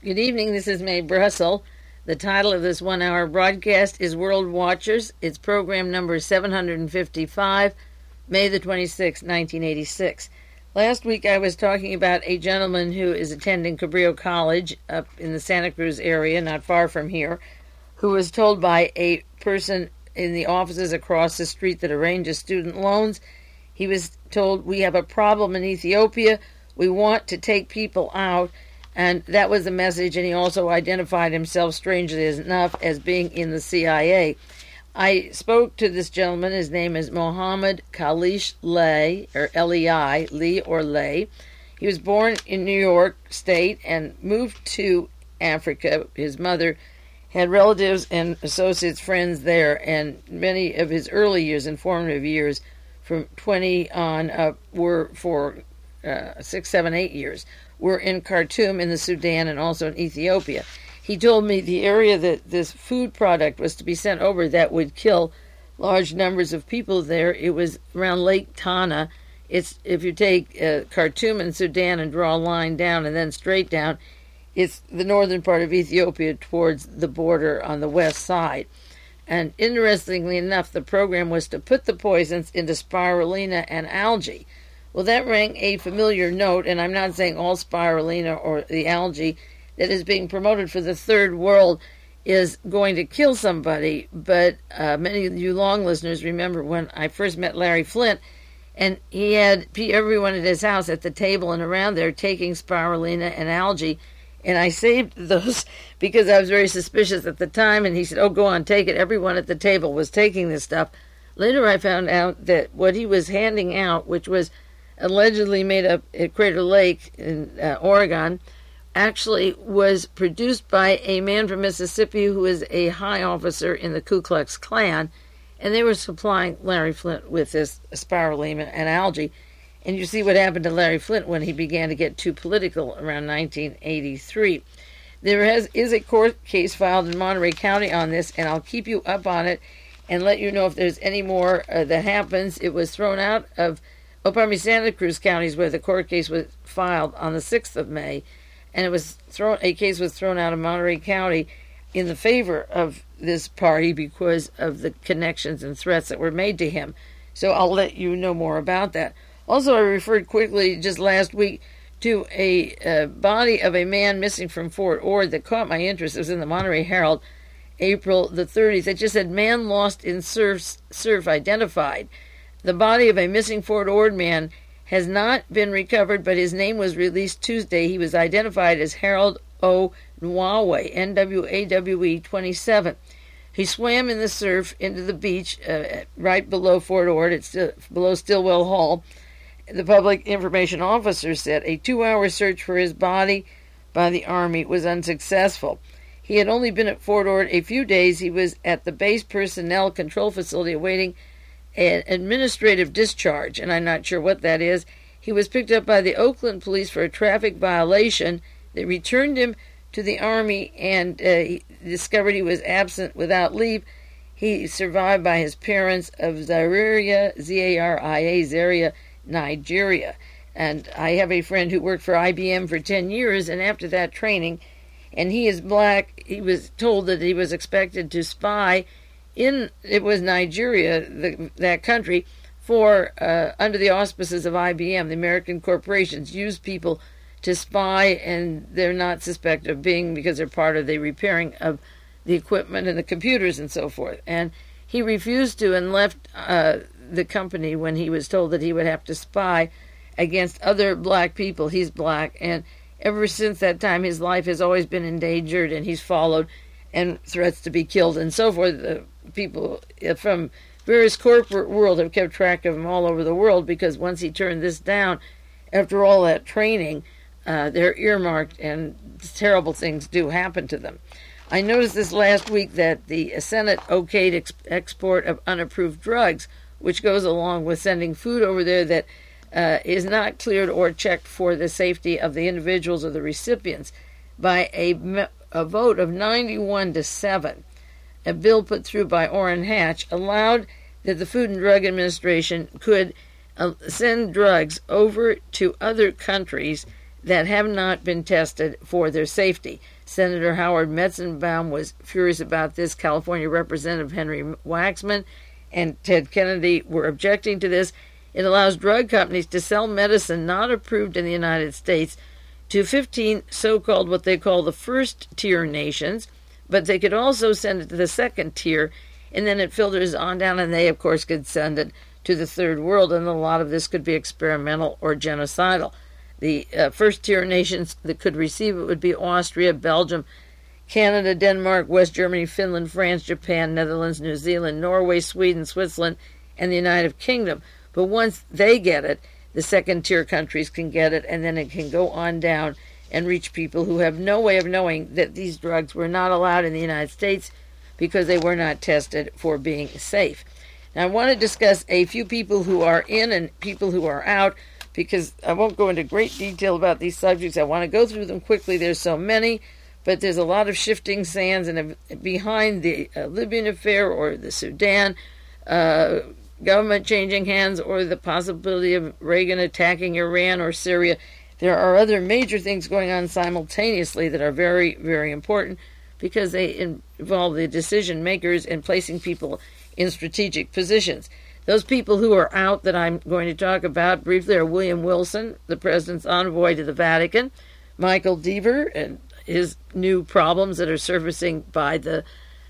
Good evening, this is Mae Brussel. The title of this one-hour broadcast is World Watchers. It's program number 755, May the 26th, 1986. Last week I was talking about a gentleman who is attending Cabrillo College up in the Santa Cruz area, not far from here, who was told by a person in the offices across the street that arranges student loans. He was told, we have a problem in Ethiopia, we want to take people out, and that was the message, and he also identified himself, strangely enough, as being in the CIA. I spoke to this gentleman. His name is Mohammed Kalish Lay, or L-E-I, Lee or Lay. He was born in New York State and moved to Africa. His mother had relatives and associates, friends there, and many of his early years, informative years, from 20 on up, were for 6, 7, 8 years, were in Khartoum in the Sudan and also in Ethiopia. He told me the area that this food product was to be sent over that would kill large numbers of people there, it was around Lake Tana. It's, if you take Khartoum and Sudan and draw a line down and then straight down, it's the northern part of Ethiopia towards the border on the west side. And interestingly enough, the program was to put the poisons into spirulina and algae. Well, that rang a familiar note, and I'm not saying all spirulina or the algae that is being promoted for the third world is going to kill somebody, but many of you long listeners remember when I first met Larry Flynt, and he had everyone at his house at the table and around there taking spirulina and algae, and I saved those because I was very suspicious at the time, and he said, oh, go on, take it. Everyone at the table was taking this stuff. Later I found out that what he was handing out, which was allegedly made up at Crater Lake in Oregon, actually was produced by a man from Mississippi who is a high officer in the Ku Klux Klan, and they were supplying Larry Flynt with this spirulina and algae. And you see what happened to Larry Flynt when he began to get too political around 1983. There is a court case filed in Monterey County on this, and I'll keep you up on it and let you know if there's any more that happens. It was thrown out of Santa Cruz counties where the court case was filed on the 6th of May, and a case was thrown out of Monterey County in the favor of this party because of the connections and threats that were made to him. So I'll let you know more about that. Also, I referred quickly just last week to a body of a man missing from Fort Ord that caught my interest. It was in the Monterey Herald, April the 30th. It just said, man lost in surf identified. The body of a missing Fort Ord man has not been recovered, but his name was released Tuesday. He was identified as Harold O. Nwawe, N-W-A-W-E, 27. He swam in the surf into the beach right below Fort Ord. It's below Stillwell Hall. The public information officer said a 2-hour search for his body by the Army was unsuccessful. He had only been at Fort Ord a few days. He was at the base personnel control facility awaiting an administrative discharge, and I'm not sure what that is. He was picked up by the Oakland police for a traffic violation. They returned him to the Army, and he discovered he was absent without leave. He survived by his parents of Zaria, Z-A-R-I-A, Zaria, Nigeria. And I have a friend who worked for IBM for 10 years, and after that training, and he is black, he was told that he was expected to spy it was Nigeria, that country, for under the auspices of IBM. The American corporations use people to spy, and they're not suspected of being, because they're part of the repairing of the equipment and the computers and so forth. And he refused to and left the company when he was told that he would have to spy against other black people. He's black, and ever since that time his life has always been endangered, and he's followed, and threats to be killed and so forth. People from various corporate world have kept track of him all over the world, because once he turned this down, after all that training, they're earmarked, and terrible things do happen to them. I noticed this last week that the Senate okayed export of unapproved drugs, which goes along with sending food over there that is not cleared or checked for the safety of the individuals or the recipients, by a vote of 91-7. A bill put through by Orrin Hatch allowed that the Food and Drug Administration could send drugs over to other countries that have not been tested for their safety. Senator Howard Metzenbaum was furious about this. California Representative Henry Waxman and Ted Kennedy were objecting to this. It allows drug companies to sell medicine not approved in the United States to 15 so-called what they call the first-tier nations, but they could also send it to the second tier, and then it filters on down, and they, of course, could send it to the third world, and a lot of this could be experimental or genocidal. The first-tier nations that could receive it would be Austria, Belgium, Canada, Denmark, West Germany, Finland, France, Japan, Netherlands, New Zealand, Norway, Sweden, Switzerland, and the United Kingdom. But once they get it, the second-tier countries can get it, and then it can go on down and reach people who have no way of knowing that these drugs were not allowed in the United States because they were not tested for being safe. Now, I want to discuss a few people who are in and people who are out, because I won't go into great detail about these subjects. I want to go through them quickly. There's so many, but there's a lot of shifting sands, and behind the Libyan affair or the Sudan government changing hands, or the possibility of Reagan attacking Iran or Syria, there are other major things going on simultaneously that are very, very important, because they involve the decision makers in placing people in strategic positions. Those people who are out that I'm going to talk about briefly are William Wilson, the president's envoy to the Vatican, Michael Deaver and his new problems that are surfacing by the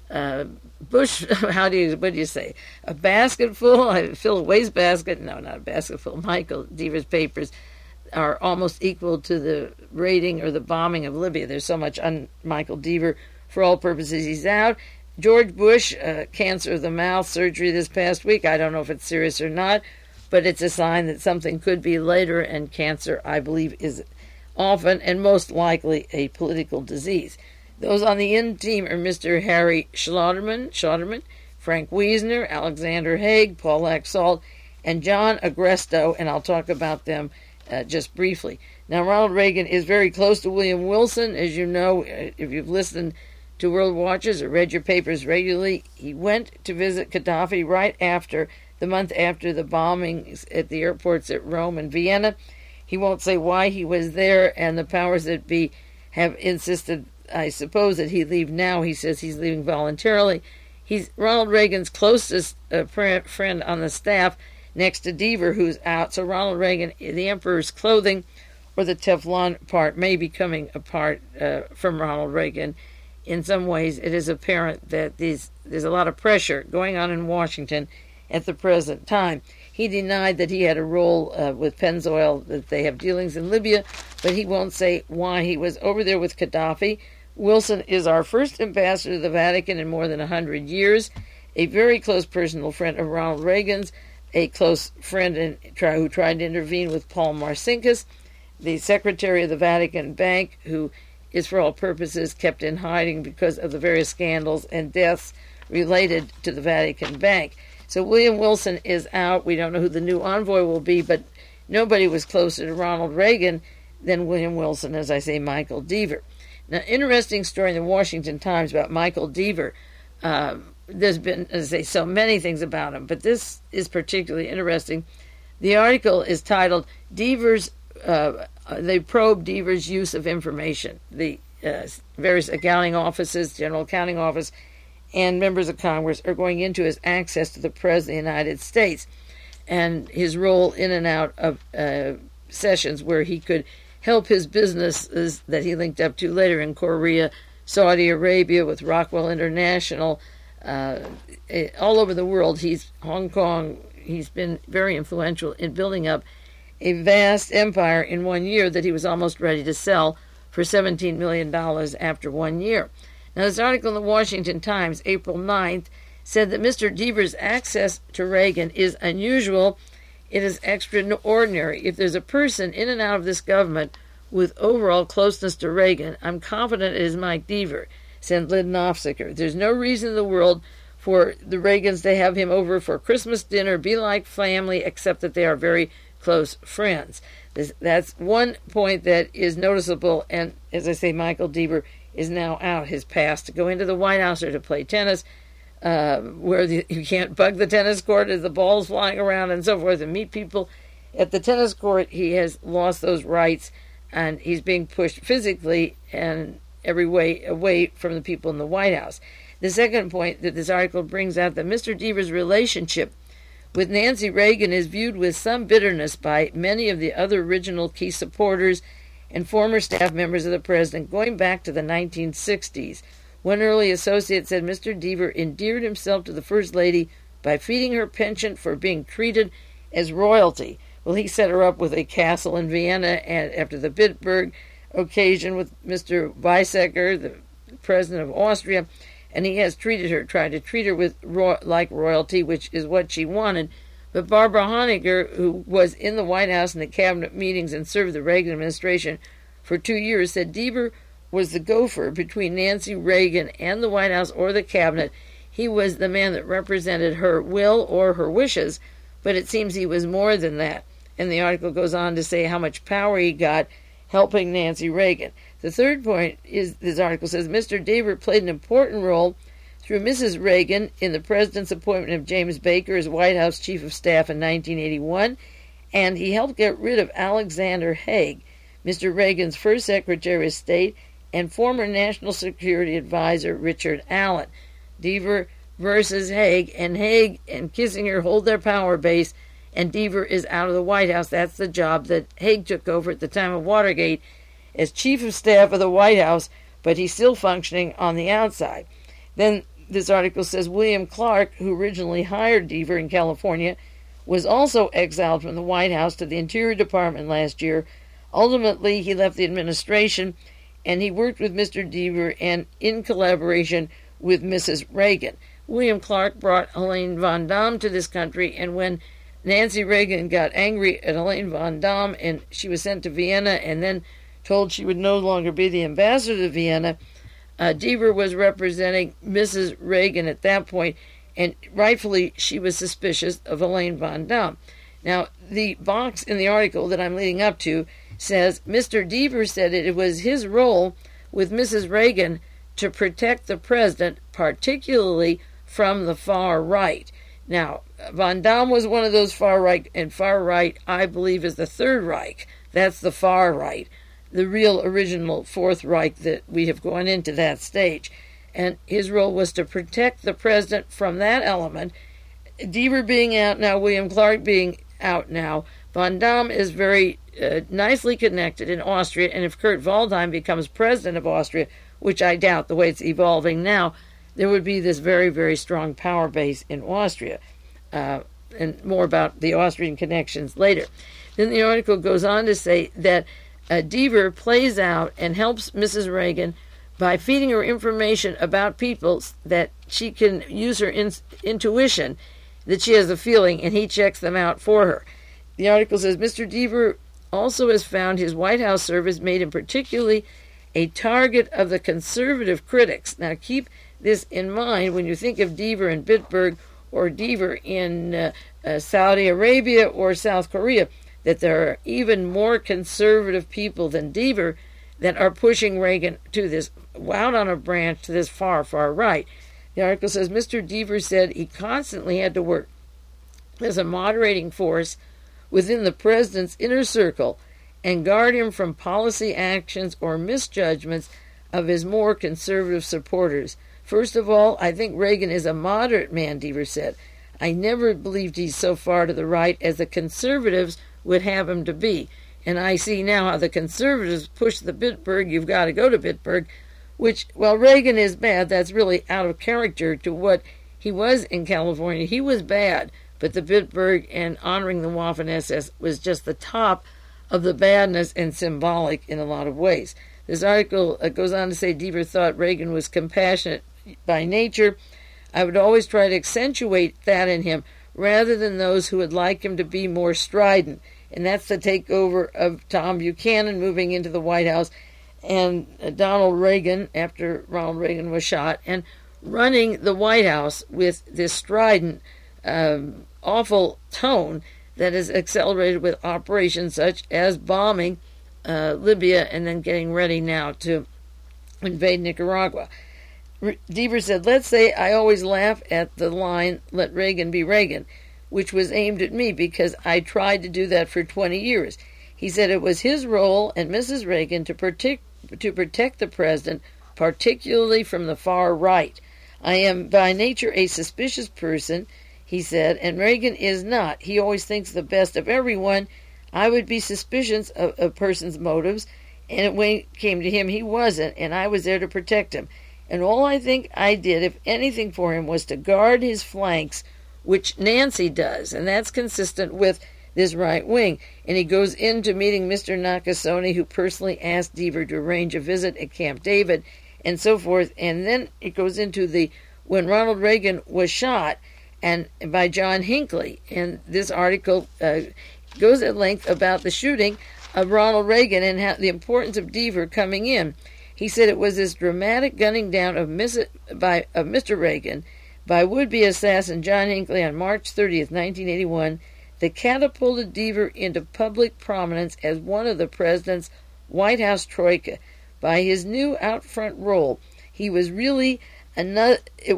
Bush, what do you say? A basket full? I fill a wastebasket? No, not a basket full. Michael Deaver's papers are almost equal to the raiding or the bombing of Libya. There's so much on Michael Deaver. For all purposes, he's out. George Bush, cancer of the mouth surgery this past week. I don't know if it's serious or not, but it's a sign that something could be later, and cancer, I believe, is often and most likely a political disease. Those on the in team are Mr. Harry Schauderman, Frank Wiesner, Alexander Haig, Paul Laxalt, and John Agresto, and I'll talk about them just briefly. Now, Ronald Reagan is very close to William Wilson. As you know, if you've listened to World Watchers or read your papers regularly, he went to visit Gaddafi right after, the month after the bombings at the airports at Rome and Vienna. He won't say why he was there, and the powers that be have insisted, I suppose, that he leave now. He says he's leaving voluntarily. He's Ronald Reagan's closest friend on the staff, next to Deaver, who's out. So Ronald Reagan, the emperor's clothing, or the Teflon part, may be coming apart from Ronald Reagan. In some ways, it is apparent that there's a lot of pressure going on in Washington at the present time. He denied that he had a role with Pennzoil, that they have dealings in Libya, but he won't say why he was over there with Gaddafi. Wilson is our first ambassador to the Vatican in more than 100 years, a very close personal friend of Ronald Reagan's, a close friend who tried to intervene with Paul Marcinkus, the secretary of the Vatican Bank, who is for all purposes kept in hiding because of the various scandals and deaths related to the Vatican Bank. So William Wilson is out. We don't know who the new envoy will be, but nobody was closer to Ronald Reagan than William Wilson, as I say, Michael Deaver. Now, interesting story in the Washington Times about Michael Deaver. There's been, as I say, so many things about him, but this is particularly interesting. The article is titled, they probe Deaver's use of information. The various accounting offices, General Accounting Office, and members of Congress are going into his access to the President of the United States and his role in and out of sessions where he could help his businesses that he linked up to later in Korea, Saudi Arabia, with Rockwell International, all over the world. Hong Kong, he's been very influential in building up a vast empire in 1 year that he was almost ready to sell for $17 million after 1 year. Now, this article in the Washington Times, April 9th, said that Mr. Deaver's access to Reagan is unusual. It is extraordinary. If there's a person in and out of this government with overall closeness to Reagan, I'm confident it is Mike Deaver, said Lynn Nofziger. There's no reason in the world for the Reagans to have him over for Christmas dinner, be like family, except that they are very close friends. That's one point that is noticeable, and as I say, Michael Deaver is now out. His pass to go into the White House or to play tennis, where you can't bug the tennis court as the ball's flying around and so forth, and meet people at the tennis court. He has lost those rights and he's being pushed physically and every way away from the people in the White House. The second point that this article brings out, that Mr. Deaver's relationship with Nancy Reagan is viewed with some bitterness by many of the other original key supporters and former staff members of the president going back to the 1960s. One early associate said Mr. Deaver endeared himself to the First Lady by feeding her penchant for being treated as royalty. Well, he set her up with a castle in Vienna and after the Bitburg occasion with Mr. Weizsäcker, the president of Austria, and he has tried to treat her with like royalty, which is what she wanted. But Barbara Honegger, who was in the White House and the cabinet meetings and served the Reagan administration for 2 years, said Deaver was the gopher between Nancy Reagan and the White House or the cabinet. He was the man that represented her will or her wishes, but it seems he was more than that. And the article goes on to say how much power he got helping Nancy Reagan. The third point is, this article says, Mr. Deaver played an important role through Mrs. Reagan in the president's appointment of James Baker as White House Chief of Staff in 1981, and he helped get rid of Alexander Haig, Mr. Reagan's first Secretary of State, and former National Security Advisor Richard Allen. Deaver versus Haig and Kissinger hold their power base, and Deaver is out of the White House. That's the job that Haig took over at the time of Watergate as Chief of Staff of the White House, but he's still functioning on the outside. Then this article says William Clark, who originally hired Deaver in California, was also exiled from the White House to the Interior Department last year. Ultimately, he left the administration, and he worked with Mr. Deaver and in collaboration with Mrs. Reagan. William Clark brought Helene von Damme to this country, and when Nancy Reagan got angry at Helene von Damme and she was sent to Vienna and then told she would no longer be the ambassador to Vienna, Deaver was representing Mrs. Reagan at that point, and rightfully she was suspicious of Helene von Damme. Now, the box in the article that I'm leading up to says Mr. Deaver said it was his role with Mrs. Reagan to protect the president, particularly from the far right. Now, von Damme was one of those far right, and far right, I believe, is the Third Reich. That's the far right, the real original Fourth Reich that we have gone into that stage. And his role was to protect the president from that element. Deaver being out now, William Clark being out now, von Damme is very nicely connected in Austria, and if Kurt Waldheim becomes president of Austria, which I doubt the way it's evolving now, there would be this very, very strong power base in Austria. And more about the Austrian connections later. Then the article goes on to say that Deaver plays out and helps Mrs. Reagan by feeding her information about people that she can use her intuition, that she has a feeling, and he checks them out for her. The article says Mr. Deaver also has found his White House service made him particularly a target of the conservative critics. Now keep this in mind when you think of Deaver in Bitburg or Deaver in Saudi Arabia or South Korea, that there are even more conservative people than Deaver that are pushing Reagan to this, out on a branch to this far, far right. The article says Mr. Deaver said he constantly had to work as a moderating force within the president's inner circle and guard him from policy actions or misjudgments of his more conservative supporters. First of all, I think Reagan is a moderate man, Deaver said. I never believed he's so far to the right as the conservatives would have him to be. And I see now how the conservatives push the Bitburg, you've got to go to Bitburg, which, while Reagan is bad, that's really out of character to what he was in California. He was bad, but the Bitburg and honoring the Waffen-SS was just the top of the badness and symbolic in a lot of ways. This article goes on to say Deaver thought Reagan was compassionate by nature. I would always try to accentuate that in him rather than those who would like him to be more strident. And that's the takeover of Tom Buchanan moving into the White House and Donald Reagan, after Ronald Reagan was shot, and running the White House with this strident, awful tone that is accelerated with operations such as bombing Libya and then getting ready now to invade Nicaragua. Deaver said, let's say I always laugh at the line, let Reagan be Reagan, which was aimed at me because I tried to do that for 20 years. He said it was his role and Mrs. Reagan to protect the president, particularly from the far right. I am by nature a suspicious person, he said, and Reagan is not. He always thinks the best of everyone. I would be suspicious of a person's motives, and when it came to him, he wasn't, and I was there to protect him. And all I think I did, if anything, for him was to guard his flanks, which Nancy does, and that's consistent with this right wing. And he goes into meeting Mr. Nakasone, who personally asked Deaver to arrange a visit at Camp David, and so forth. And then it goes into when Ronald Reagan was shot, and by John Hinckley. And this article goes at length about the shooting of Ronald Reagan and how the importance of Deaver coming in. He said it was this dramatic gunning down of Mr. Reagan by would-be assassin John Hinckley on March 30th, 1981, that catapulted Deaver into public prominence as one of the president's White House troika. By his new out-front role, it was really another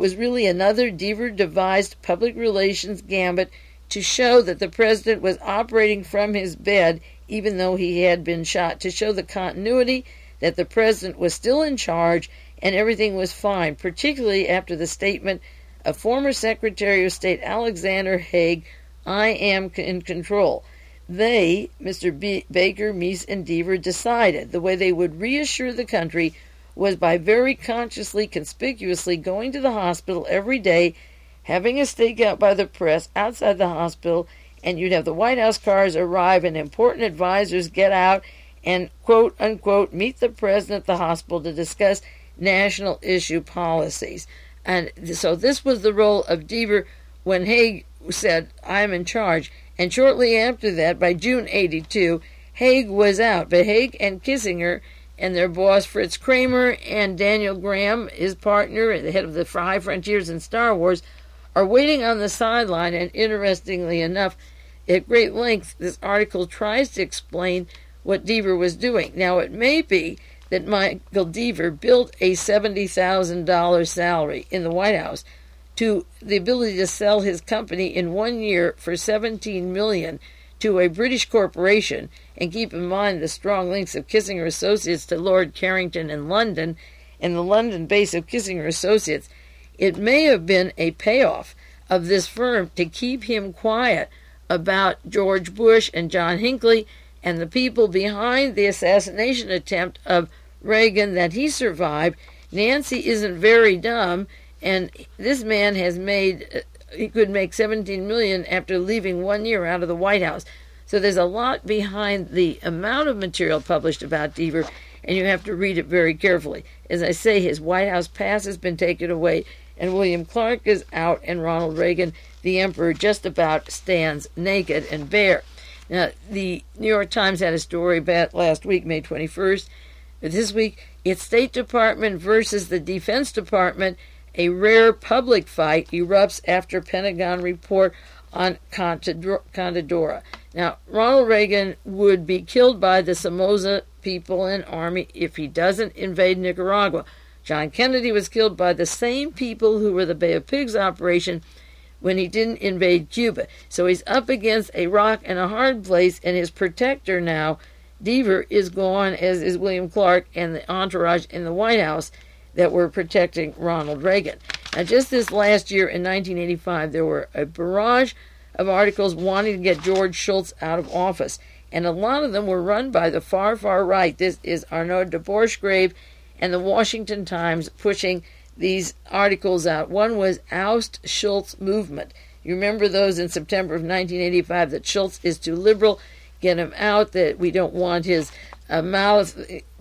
Deaver-devised public relations gambit to show that the president was operating from his bed, even though he had been shot, to show the continuity that the president was still in charge and everything was fine, particularly after the statement of former Secretary of State Alexander Haig, "I am in control." They, Mr. Baker, Meese, and Deaver, decided the way they would reassure the country was by very consciously, conspicuously going to the hospital every day, having a stakeout by the press outside the hospital, and you'd have the White House cars arrive and important advisors get out and, quote, unquote, meet the president at the hospital to discuss national issue policies. And so this was the role of Deaver when Haig said, "I'm in charge." And shortly after that, by June 82, Haig was out. But Haig and Kissinger and their boss Fritz Kramer and Daniel Graham, his partner, the head of the High Frontiers in Star Wars, are waiting on the sideline. And interestingly enough, at great length, this article tries to explain what Deaver was doing. Now, it may be that Michael Deaver built a $70,000 salary in the White House to the ability to sell his company in 1 year for $17 million to a British corporation. And keep in mind the strong links of Kissinger Associates to Lord Carrington in London and the London base of Kissinger Associates. It may have been a payoff of this firm to keep him quiet about George Bush and John Hinckley and the people behind the assassination attempt of Reagan that he survived. Nancy isn't very dumb, and this man he could make $17 million after leaving 1 year out of the White House. So there's a lot behind the amount of material published about Deaver, and you have to read it very carefully. As I say, his White House pass has been taken away, and William Clark is out, and Ronald Reagan, the emperor, just about stands naked and bare. Now, the New York Times had a story about last week, May 21st. But this week, it's State Department versus the Defense Department. A rare public fight erupts after Pentagon report on Condadora. Now, Ronald Reagan would be killed by the Somoza people and army if he doesn't invade Nicaragua. John Kennedy was killed by the same people who were the Bay of Pigs operation when he didn't invade Cuba. So he's up against a rock and a hard place, and his protector now, Deaver, is gone, as is William Clark and the entourage in the White House that were protecting Ronald Reagan. Now, just this last year in 1985, there were a barrage of articles wanting to get George Shultz out of office, and a lot of them were run by the far, far right. This is Arnaud de Borchgrave and the Washington Times pushing these articles out. One was Oust Schultz Movement. You remember those in September of 1985, that Schultz is too liberal, get him out, that we don't want his mouth,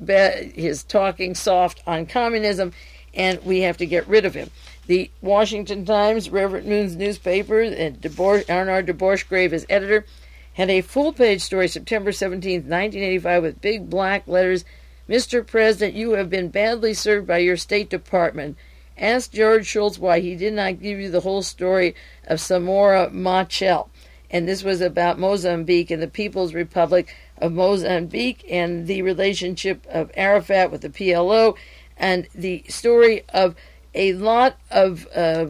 his talking soft on communism, and we have to get rid of him. The Washington Times, Reverend Moon's newspaper, and Arnaud de Borchgrave as editor, had a full-page story September 17, 1985, with big black letters, "Mr. President, you have been badly served by your State Department. Ask George Shultz why he did not give you the whole story of Samora Machel." And this was about Mozambique and the People's Republic of Mozambique and the relationship of Arafat with the PLO, and the story of a lot of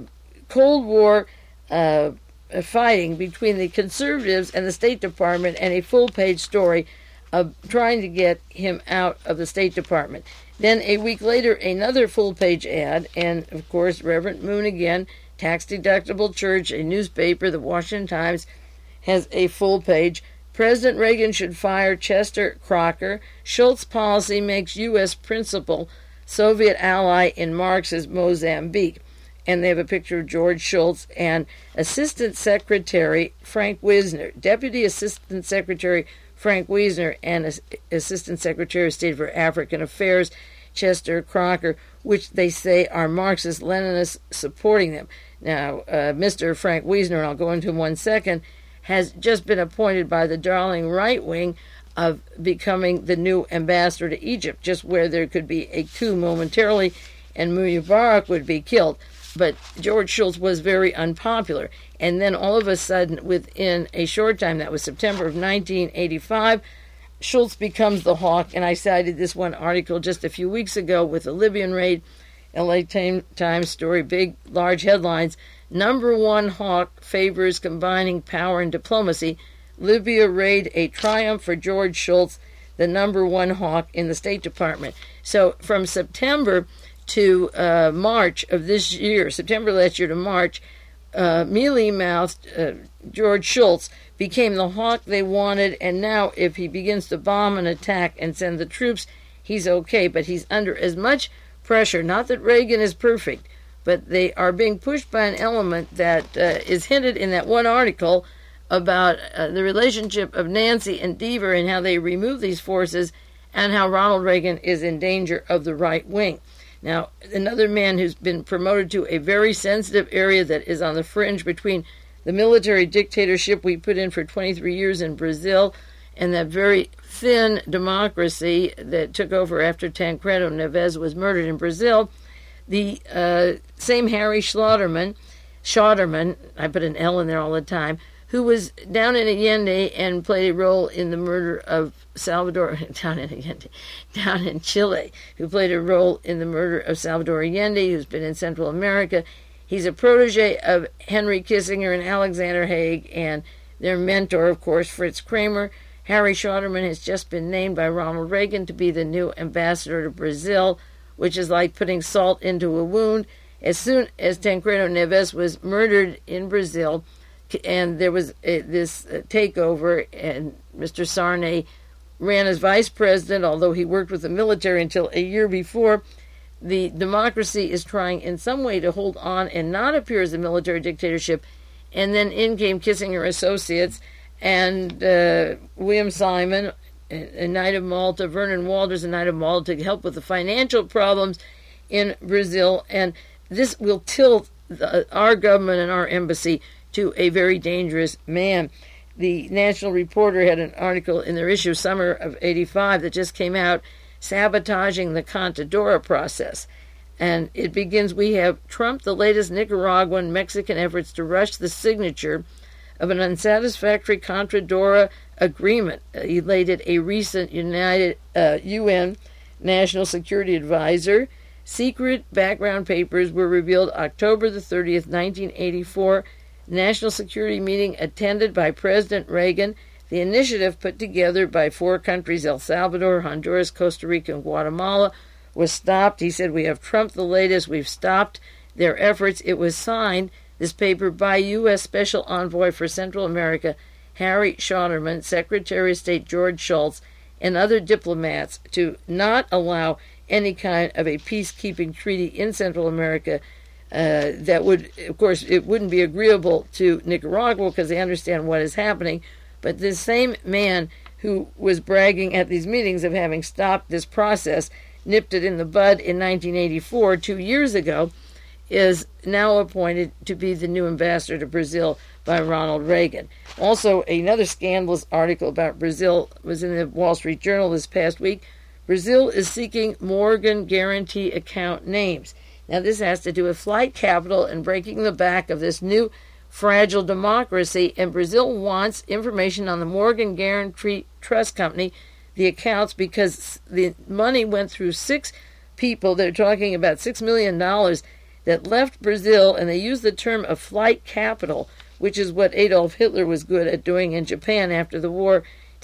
Cold War fighting between the conservatives and the State Department, and a full-page story of trying to get him out of the State Department. Then a week later, another full-page ad, and of course, Reverend Moon again, tax-deductible church, a newspaper, the Washington Times, has a full page. President Reagan should fire Chester Crocker. Schultz policy makes U.S. principal Soviet ally in Marx's Mozambique. And they have a picture of George Shultz and Assistant Secretary Frank Wisner, Deputy Assistant Secretary Frank Wisner, and Assistant Secretary of State for African Affairs Chester Crocker, which they say are Marxist-Leninists supporting them. Now, Mr. Frank Wisner, and I'll go into him 1 second, has just been appointed by the darling right wing of becoming the new ambassador to Egypt, just where there could be a coup momentarily and Mubarak would be killed. But George Shultz was very unpopular. And then all of a sudden, within a short time, that was September of 1985, Shultz becomes the hawk. And I cited this one article just a few weeks ago with the Libyan raid, LA Times story, big, large headlines. Number one hawk favors combining power and diplomacy. Libya raid, a triumph for George Shultz, the number one hawk in the State Department. So from September to March of this year, September last year to March, mealy-mouthed George Shultz became the hawk they wanted, and now if he begins to bomb and attack and send the troops, he's okay. But he's under as much pressure, not that Reagan is perfect, but they are being pushed by an element that is hinted in that one article about the relationship of Nancy and Deaver and how they remove these forces and how Ronald Reagan is in danger of the right wing. Now, another man who's been promoted to a very sensitive area that is on the fringe between the military dictatorship we put in for 23 years in Brazil and that very thin democracy that took over after Tancredo Neves was murdered in Brazil, the same Harry Schauderman, I put an L in there all the time, who was down in Allende and played a role in the murder of Salvador, down in Chile, who played a role in the murder of Salvador Allende, who's been in Central America. He's a protege of Henry Kissinger and Alexander Haig, and their mentor, of course, Fritz Kramer. Harry Schauderman has just been named by Ronald Reagan to be the new ambassador to Brazil, which is like putting salt into a wound. As soon as Tancredo Neves was murdered in Brazil, and there was this takeover, and Mr. Sarney ran as vice president, although he worked with the military until a year before. The democracy is trying in some way to hold on and not appear as a military dictatorship. And then in came Kissinger Associates and William Simon, a Knight of Malta, Vernon Walters, a Knight of Malta, to help with the financial problems in Brazil. And this will tilt our government and our embassy to a very dangerous man. The National Reporter had an article in their issue summer of '85 that just came out, sabotaging the Contadora process. And it begins, we have Trump, the latest Nicaraguan Mexican efforts to rush the signature of an unsatisfactory Contadora agreement, elated a recent UN National Security Advisor. Secret background papers were revealed October the 30th, 1984, National Security meeting attended by President Reagan. The initiative, put together by 4 countries, El Salvador, Honduras, Costa Rica, and Guatemala, was stopped. He said, we have Trump the latest. We've stopped their efforts. It was signed, this paper, by U.S. Special Envoy for Central America, Harry Schauderman, Secretary of State George Shultz, and other diplomats to not allow any kind of a peacekeeping treaty in Central America that would, of course, it wouldn't be agreeable to Nicaragua because they understand what is happening. But this same man who was bragging at these meetings of having stopped this process, nipped it in the bud in 1984, 2 years ago, is now appointed to be the new ambassador to Brazil by Ronald Reagan. Also, another scandalous article about Brazil was in the Wall Street Journal this past week. Brazil is seeking Morgan Guarantee account names. Now, this has to do with flight capital and breaking the back of this new fragile democracy, and Brazil wants information on the Morgan Guarantee Trust Company, the accounts, because the money went through 6 people. They're talking about $6 million that left Brazil, and they use the term of flight capital, which is what Adolf Hitler was good at doing in Japan after the war,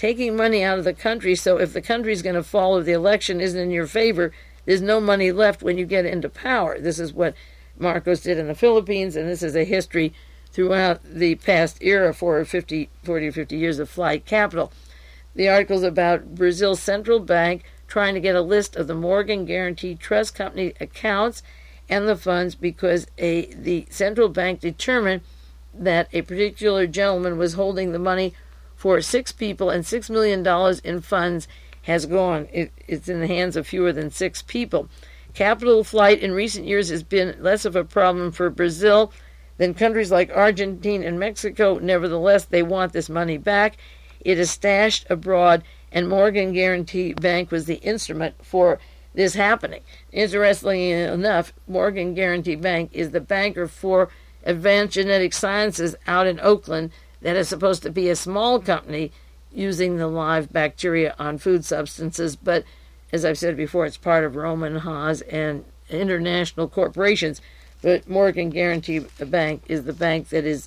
taking money out of the country, so if the country's going to fall or the election isn't in your favor, there's no money left when you get into power. This is what Marcos did in the Philippines, and this is a history throughout the past era for 40 or 50 years of flight capital. The article's about Brazil's central bank trying to get a list of the Morgan Guaranty Trust Company accounts and the funds because the central bank determined that a particular gentleman was holding the money for 6 people, and $6 million in funds has gone. It's in the hands of fewer than 6 people. Capital flight in recent years has been less of a problem for Brazil than countries like Argentina and Mexico. Nevertheless, they want this money back. It is stashed abroad, and Morgan Guaranty Bank was the instrument for this happening. Interestingly enough, Morgan Guaranty Bank is the banker for Advanced Genetic Sciences out in Oakland that is supposed to be a small company using the live bacteria on food substances, but as I've said before, it's part of Roman Haas and international corporations. But Morgan Guaranty Bank is the bank that is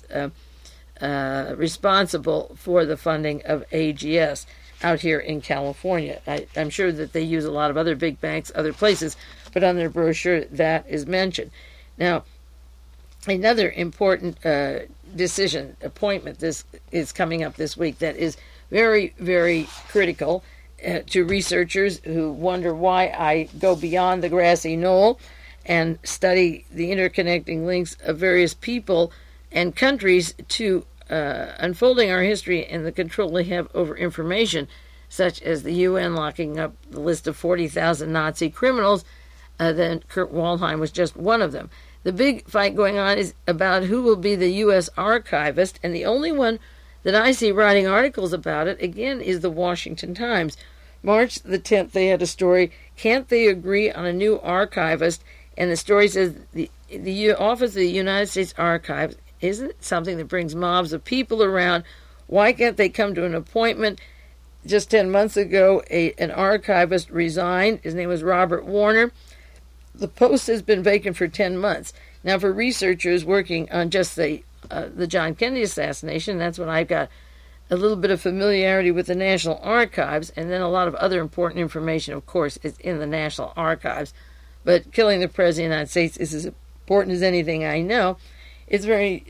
responsible for the funding of AGS out here in California. I'm sure that they use a lot of other big banks, other places, but on their brochure that is mentioned. Now, another important appointment, this is coming up this week that is very, very critical to researchers who wonder why I go beyond the grassy knoll and study the interconnecting links of various people and countries to unfolding our history and the control they have over information, such as the UN locking up the list of 40,000 Nazi criminals. Then Kurt Waldheim was just one of them. The big fight going on is about who will be the U.S. archivist, and the only one that I see writing articles about it, again, is the Washington Times. March the 10th, they had a story, can't they agree on a new archivist? And the story says the Office of the United States Archives isn't something that brings mobs of people around. Why can't they come to an appointment? Just 10 months ago, an archivist resigned. His name was Robert Warner. The post has been vacant for 10 months. Now, for researchers working on just the John Kennedy assassination, that's when I've got a little bit of familiarity with the National Archives, and then a lot of other important information, of course, is in the National Archives. But killing the President of the United States is as important as anything I know. It's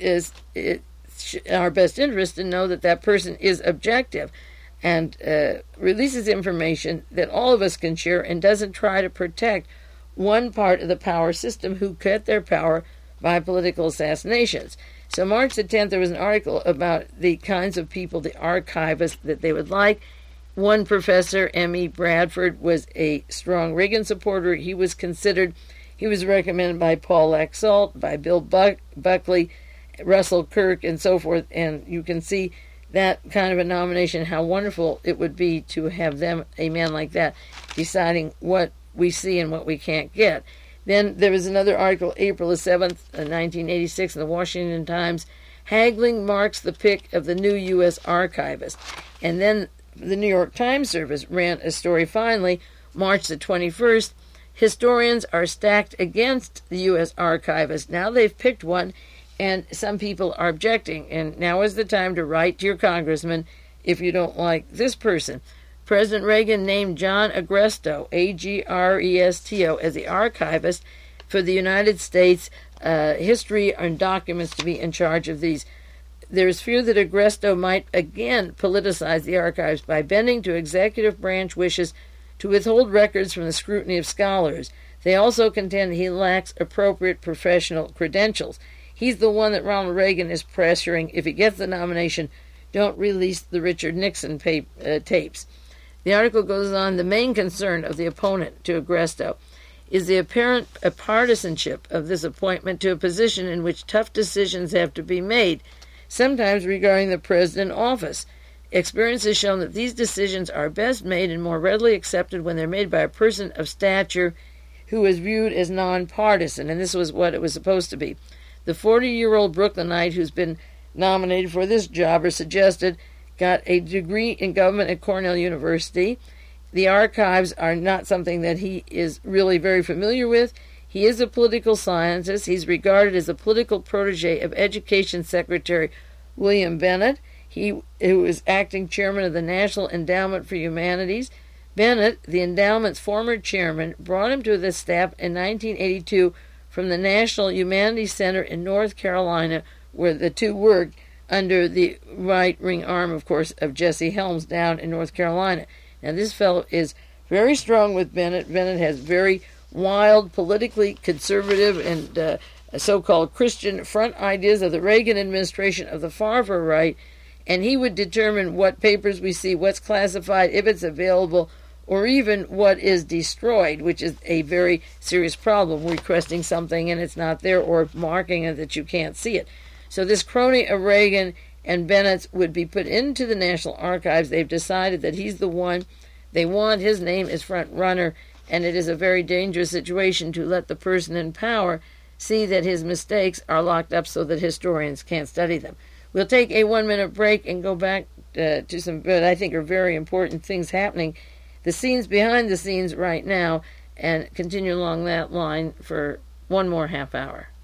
our best interest to know that that person is objective and releases information that all of us can share and doesn't try to protect one part of the power system who cut their power by political assassinations. So March the 10th, there was an article about the kinds of people, the archivists that they would like. One professor, M.E. Bradford, was a strong Reagan supporter. He was recommended by Paul Laxalt, by Bill Buckley, Russell Kirk, and so forth. And you can see that kind of a nomination, how wonderful it would be to have them, a man like that, deciding what we see and what we can't get. Then there was another article, April the 7th, 1986, in the Washington Times. Haggling marks the pick of the new U.S. archivist. And then the New York Times service ran a story finally, March the 21st. Historians are stacked against the U.S. archivist. Now they've picked one, and some people are objecting. And now is the time to write to your congressman if you don't like this person. President Reagan named John Agresto, Agresto, as the archivist for the United States history and documents to be in charge of these. There is fear that Agresto might again politicize the archives by bending to executive branch wishes to withhold records from the scrutiny of scholars. They also contend he lacks appropriate professional credentials. He's the one that Ronald Reagan is pressuring. If he gets the nomination, don't release the Richard Nixon tapes. The article goes on, the main concern of the opponent to Agresto is the apparent partisanship of this appointment to a position in which tough decisions have to be made, sometimes regarding the president office. Experience has shown that these decisions are best made and more readily accepted when they're made by a person of stature who is viewed as nonpartisan, and this was what it was supposed to be. The 40-year-old Brooklynite who's been nominated for this job or suggested got a degree in government at Cornell University. The archives are not something that he is really very familiar with. He is a political scientist. He's regarded as a political protege of Education Secretary William Bennett. who was acting chairman of the National Endowment for Humanities. Bennett, the endowment's former chairman, brought him to the staff in 1982 from the National Humanities Center in North Carolina, where the two worked under the right-wing arm, of course, of Jesse Helms down in North Carolina. Now, this fellow is very strong with Bennett. Bennett has very wild, politically conservative and so-called Christian front ideas of the Reagan administration of the far right, and he would determine what papers we see, what's classified, if it's available, or even what is destroyed, which is a very serious problem, requesting something and it's not there, or marking it that you can't see it. So this crony of Reagan and Bennett's would be put into the National Archives. They've decided that he's the one. They want his name as front runner, and it is a very dangerous situation to let the person in power see that his mistakes are locked up so that historians can't study them. We'll take a 1-minute break and go back to some, what I think are very important things happening, the scenes behind the scenes right now, and continue along that line for one more half hour.